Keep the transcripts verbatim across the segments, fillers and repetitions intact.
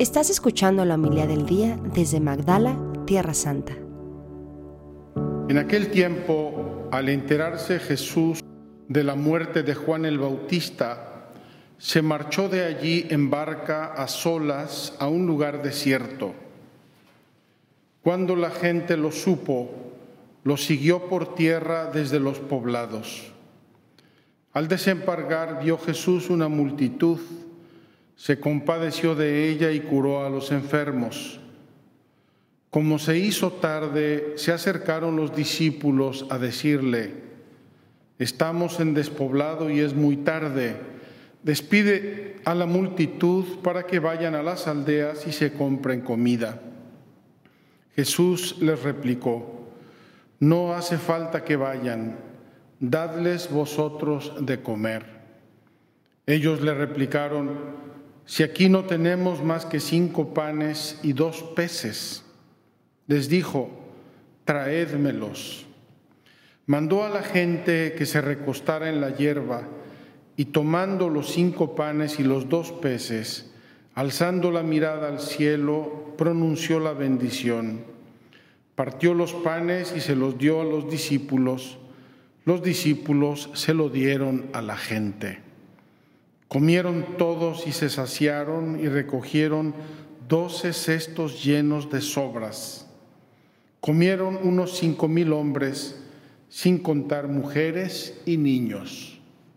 Estás escuchando la homilía del día desde Magdala, Tierra Santa. En aquel tiempo, al enterarse Jesús de la muerte de Juan el Bautista, se marchó de allí en barca a solas a un lugar desierto. Cuando la gente lo supo, lo siguió por tierra desde los poblados. Al desembarcar vio Jesús una multitud, se compadeció de ella y curó a los enfermos. Como se hizo tarde, se acercaron los discípulos a decirle: estamos en despoblado y es muy tarde. Despide a la multitud para que vayan a las aldeas y se compren comida. Jesús les replicó: no hace falta que vayan, dadles vosotros de comer. Ellos le replicaron: si aquí no tenemos más que cinco panes y dos peces. Les dijo: traédmelos. Mandó a la gente que se recostara en la hierba y tomando los cinco panes y los dos peces, alzando la mirada al cielo, pronunció la bendición. Partió los panes y se los dio a los discípulos. Los discípulos se lo dieron a la gente. Comieron todos y se saciaron y recogieron doce cestos llenos de sobras. Comieron unos cinco mil hombres, sin contar mujeres y niños.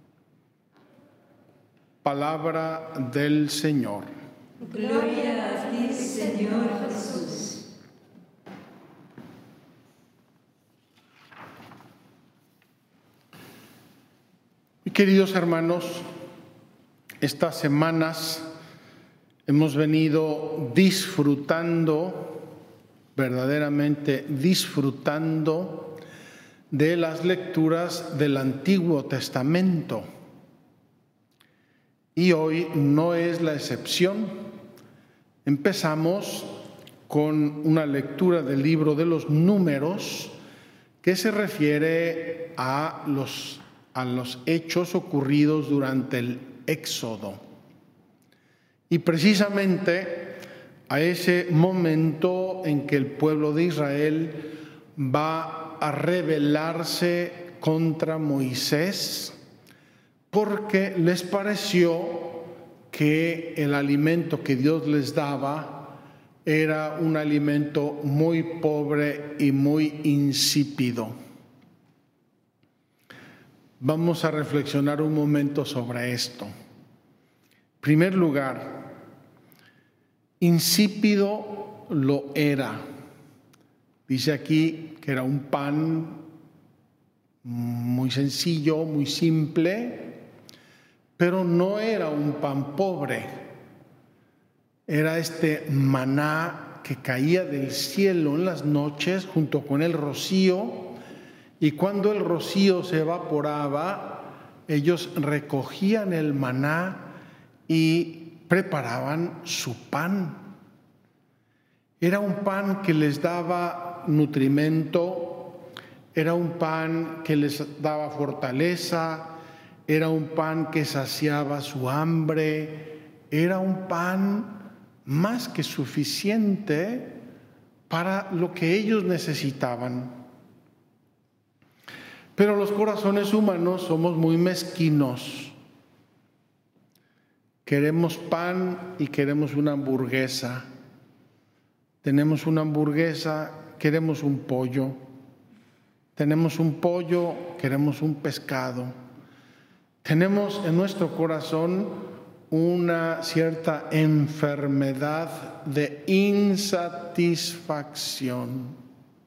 Palabra del Señor. Gloria a ti, Señor Jesús. Y queridos hermanos, estas semanas hemos venido disfrutando, verdaderamente disfrutando de las lecturas del Antiguo Testamento. Y hoy no es la excepción. Empezamos con una lectura del libro de los Números que se refiere a los, a los hechos ocurridos durante el Éxodo. Y precisamente a ese momento en que el pueblo de Israel va a rebelarse contra Moisés, porque les pareció que el alimento que Dios les daba era un alimento muy pobre y muy insípido. Vamos a reflexionar un momento sobre esto. En primer lugar, insípido lo era. Dice aquí que era un pan muy sencillo, muy simple, pero no era un pan pobre. Era este maná que caía del cielo en las noches junto con el rocío, y cuando el rocío se evaporaba, ellos recogían el maná y preparaban su pan. Era un pan que les daba nutrimento, era un pan que les daba fortaleza, era un pan que saciaba su hambre, era un pan más que suficiente para lo que ellos necesitaban. Pero los corazones humanos somos muy mezquinos. Queremos pan y queremos una hamburguesa. Tenemos una hamburguesa, queremos un pollo. Tenemos un pollo, queremos un pescado. Tenemos en nuestro corazón una cierta enfermedad de insatisfacción.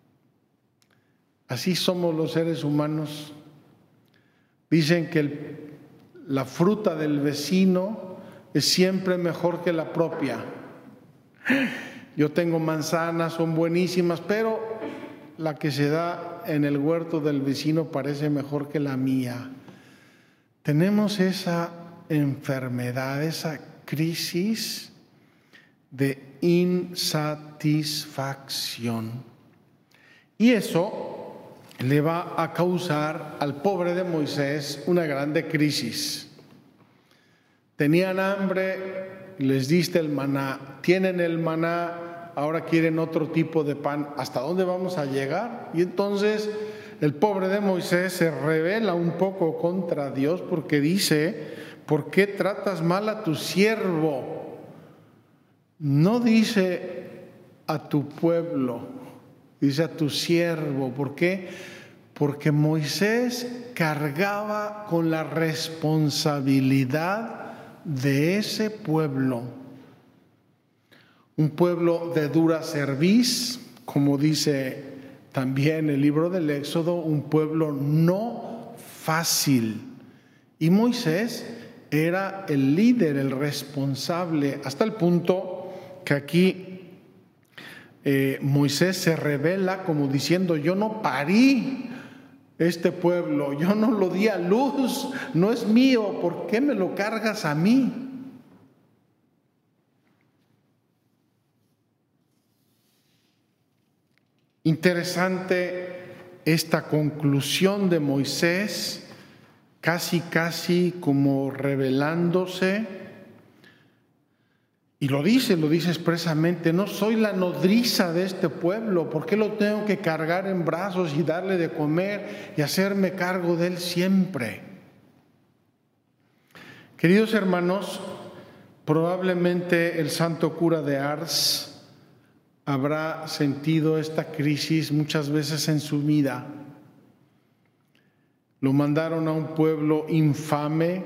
Así somos los seres humanos. Dicen que el, la fruta del vecino es siempre mejor que la propia. Yo tengo manzanas, son buenísimas, pero la que se da en el huerto del vecino parece mejor que la mía. Tenemos esa enfermedad, esa crisis de insatisfacción. Y eso le va a causar al pobre de Moisés una grande crisis. Tenían hambre, les diste el maná, tienen el maná, ahora quieren otro tipo de pan, ¿hasta dónde vamos a llegar? Y entonces el pobre de Moisés se rebela un poco contra Dios porque dice, ¿por qué tratas mal a tu siervo? No dice a tu pueblo, dice a tu siervo. ¿Por qué? Porque Moisés cargaba con la responsabilidad de ese pueblo. Un pueblo de dura cerviz, como dice también el libro del Éxodo, un pueblo no fácil. Y Moisés era el líder, el responsable, hasta el punto que aquí eh, Moisés se revela como diciendo, yo no parí este pueblo, yo no lo di a luz, no es mío, ¿por qué me lo cargas a mí? Interesante esta conclusión de Moisés, casi casi como revelándose, y lo dice, lo dice expresamente, no soy la nodriza de este pueblo, ¿por qué lo tengo que cargar en brazos y darle de comer y hacerme cargo de él siempre? Queridos hermanos, probablemente el santo cura de Ars habrá sentido esta crisis muchas veces en su vida. Lo mandaron a un pueblo infame,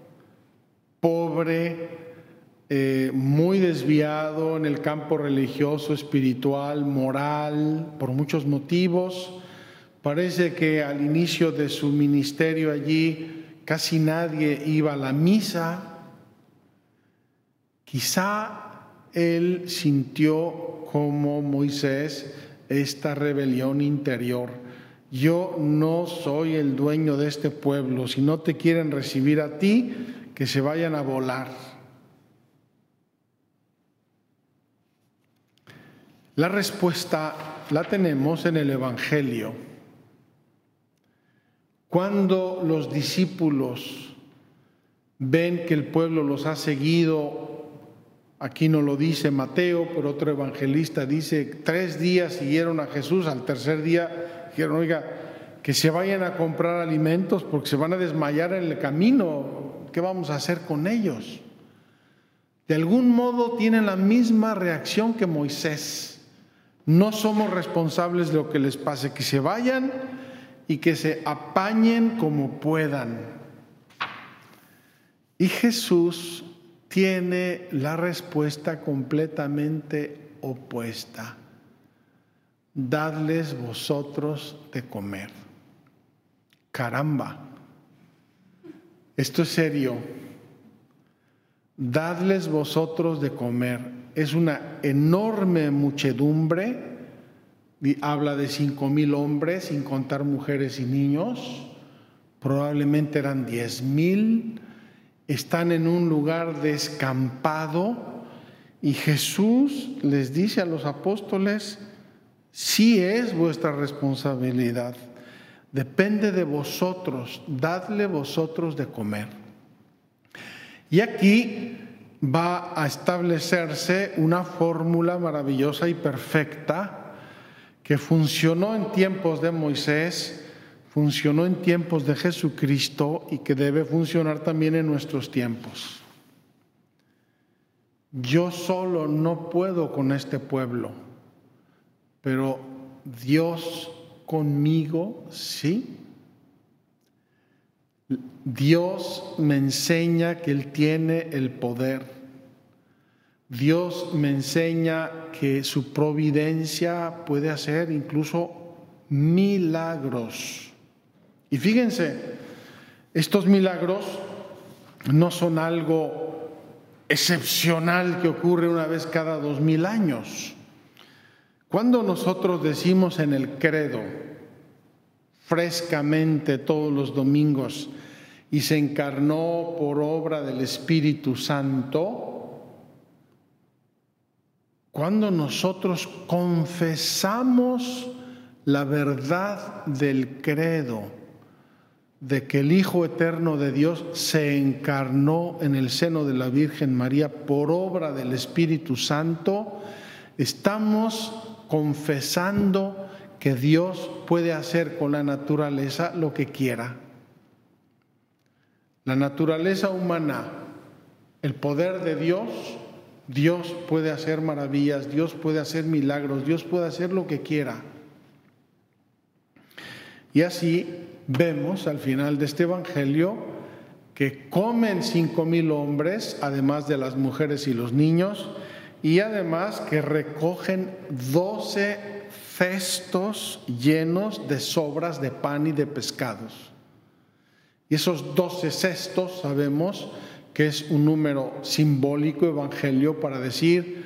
pobre, eh, muy desviado en el campo religioso, espiritual, moral, por muchos motivos. Parece que al inicio de su ministerio allí casi nadie iba a la misa. Quizá él sintió como Moisés esta rebelión interior. Yo no soy el dueño de este pueblo, si no te quieren recibir a ti, que se vayan a volar. La respuesta la tenemos en el Evangelio. Cuando los discípulos ven que el pueblo los ha seguido, aquí no lo dice Mateo, pero otro evangelista dice, tres días siguieron a Jesús, al tercer día dijeron, oiga, que se vayan a comprar alimentos porque se van a desmayar en el camino, ¿qué vamos a hacer con ellos? De algún modo tienen la misma reacción que Moisés. No somos responsables de lo que les pase, que se vayan y que se apañen como puedan. Y Jesús tiene la respuesta completamente opuesta. Dadles vosotros de comer. Caramba, esto es serio. Dadles vosotros de comer. Es una enorme muchedumbre, habla de cinco mil hombres, sin contar mujeres y niños, probablemente eran diez mil. Están en un lugar descampado y Jesús les dice a los apóstoles, sí es vuestra responsabilidad, depende de vosotros, dadle vosotros de comer. Y aquí va a establecerse una fórmula maravillosa y perfecta que funcionó en tiempos de Moisés, funcionó en tiempos de Jesucristo y que debe funcionar también en nuestros tiempos. Yo solo no puedo con este pueblo, pero Dios conmigo sí. Dios me enseña que Él tiene el poder. Dios me enseña que su providencia puede hacer incluso milagros. Y fíjense, estos milagros no son algo excepcional que ocurre una vez cada dos mil años. Cuando nosotros decimos en el credo, frescamente todos los domingos, y se encarnó por obra del Espíritu Santo, cuando nosotros confesamos la verdad del credo, de que el Hijo Eterno de Dios se encarnó en el seno de la Virgen María por obra del Espíritu Santo, estamos confesando que Dios puede hacer con la naturaleza lo que quiera. La naturaleza humana, el poder de Dios, Dios puede hacer maravillas, Dios puede hacer milagros, Dios puede hacer lo que quiera. Y así vemos al final de este evangelio que comen cinco mil hombres, además de las mujeres y los niños, y además que recogen doce cestos llenos de sobras de pan y de pescados. Y esos doce cestos sabemos que es un número simbólico, evangelio, para decir,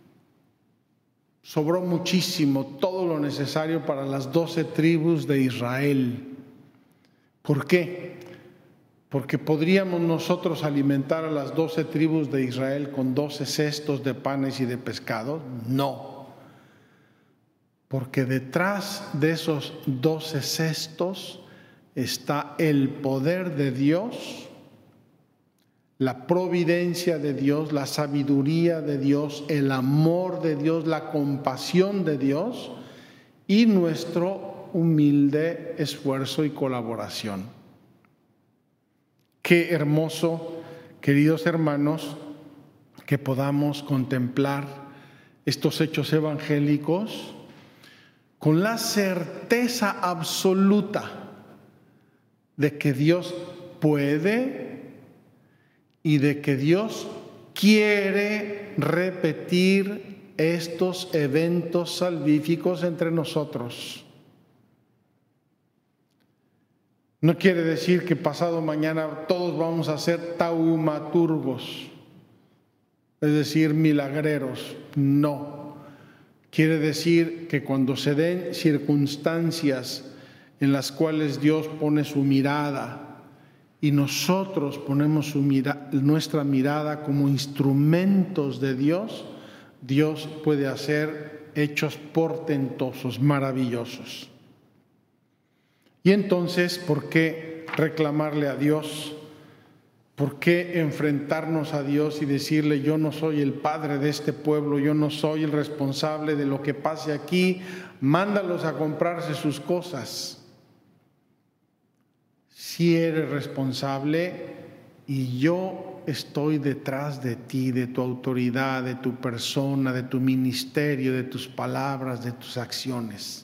sobró muchísimo, todo lo necesario para las doce tribus de Israel. ¿Por qué? Porque podríamos nosotros alimentar a las doce tribus de Israel con doce cestos de panes y de pescados. No. Porque detrás de esos doce cestos está el poder de Dios, la providencia de Dios, la sabiduría de Dios, el amor de Dios, la compasión de Dios y nuestro humilde esfuerzo y colaboración. Qué hermoso, queridos hermanos, que podamos contemplar estos hechos evangélicos con la certeza absoluta de que Dios puede y de que Dios quiere repetir estos eventos salvíficos entre nosotros. No quiere decir que pasado mañana todos vamos a ser taumaturgos, es decir, milagreros. No. Quiere decir que cuando se den circunstancias en las cuales Dios pone su mirada y nosotros ponemos su mira, nuestra mirada como instrumentos de Dios, Dios puede hacer hechos portentosos, maravillosos. Y entonces, ¿por qué reclamarle a Dios? ¿Por qué enfrentarnos a Dios y decirle, yo no soy el padre de este pueblo, yo no soy el responsable de lo que pase aquí, mándalos a comprarse sus cosas? Si eres responsable y yo estoy detrás de ti, de tu autoridad, de tu persona, de tu ministerio, de tus palabras, de tus acciones.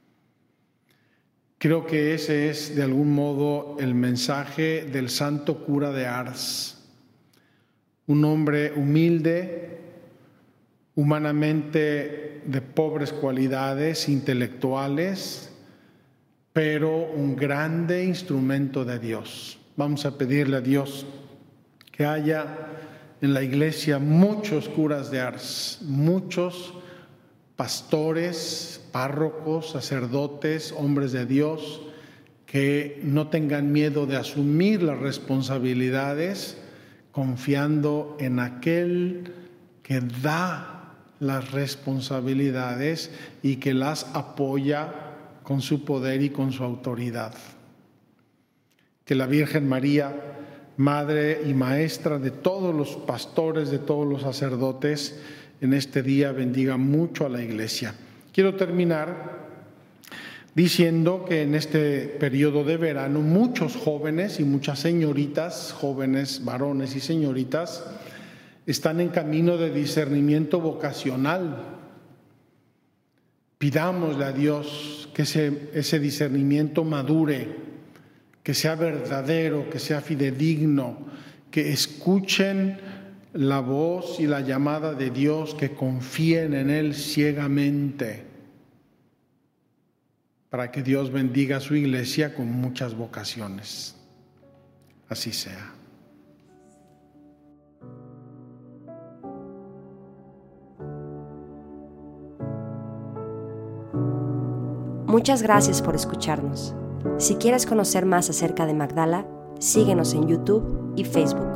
Creo que ese es de algún modo el mensaje del santo cura de Ars, un hombre humilde, humanamente de pobres cualidades intelectuales, pero un grande instrumento de Dios. Vamos a pedirle a Dios que haya en la iglesia muchos curas de Ars, muchos pastores, párrocos, sacerdotes, hombres de Dios, que no tengan miedo de asumir las responsabilidades, confiando en aquel que da las responsabilidades y que las apoya con su poder y con su autoridad. Que la Virgen María, Madre y Maestra de todos los pastores, de todos los sacerdotes, en este día bendiga mucho a la Iglesia. Quiero terminar diciendo que en este periodo de verano muchos jóvenes y muchas señoritas, jóvenes, varones y señoritas, están en camino de discernimiento vocacional. Pidámosle a Dios que ese, ese discernimiento madure, que sea verdadero, que sea fidedigno, que escuchen la voz y la llamada de Dios, que confíen en Él ciegamente, para que Dios bendiga a su iglesia con muchas vocaciones. Así sea. Muchas gracias por escucharnos. Si quieres conocer más acerca de Magdala, síguenos en YouTube y Facebook.